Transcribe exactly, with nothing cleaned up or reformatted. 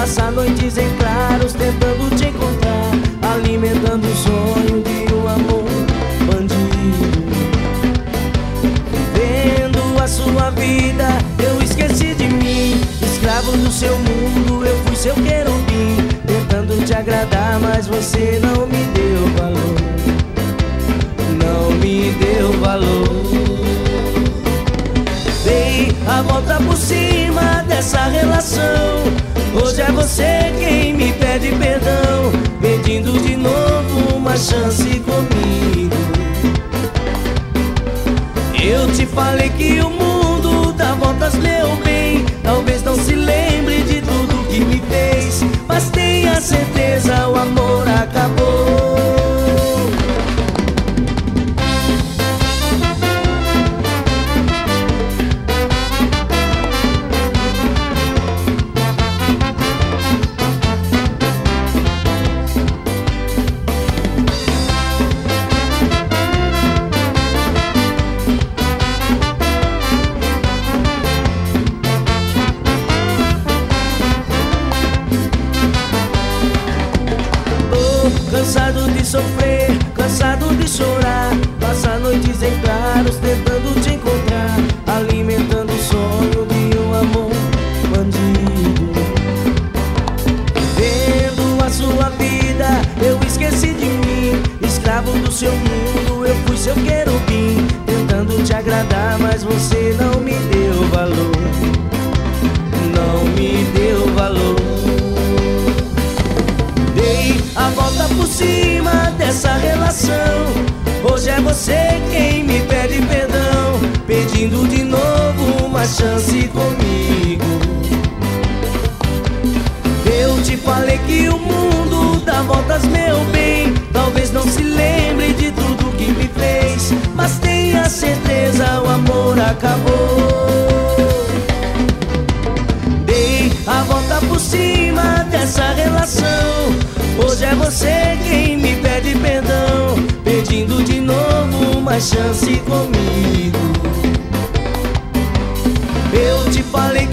Passar noites em claros tentando te encontrar, alimentando o sonho de um amor bandido. Vivendo a sua vida, eu esqueci de mim. Escravo do seu mundo, eu fui seu querubim, tentando te agradar, mas você não me deu valor. Não me deu valor. Dei a volta por cima dessa relação. Hoje é você quem me pede perdão, pedindo de novo uma chance comigo. Eu te falei que o mundo dá voltas, meu bem. Talvez não se lembre de tudo que me fez, mas tenha certeza, o amor acabou. Cansado de sofrer, cansado de chorar, passar noites em claros tentando te encontrar, alimentando o sonho de um amor bandido. Vendo a sua vida, eu esqueci de mim. Escravo do seu mundo, eu fui seu querubim, tentando te agradar, mas você não me deu valor. Não me deu valor. Dei a volta por cima dessa relação. Hoje é você quem me pede perdão, pedindo de novo uma chance comigo. Eu te falei que o mundo dá voltas, meu bem. Talvez não se lembre de tudo que me fez, mas tenha certeza, o amor acabou. Dei a volta por cima dessa relação. Hoje é você quem me pede perdão, pedindo de novo uma chance comigo. Eu te falei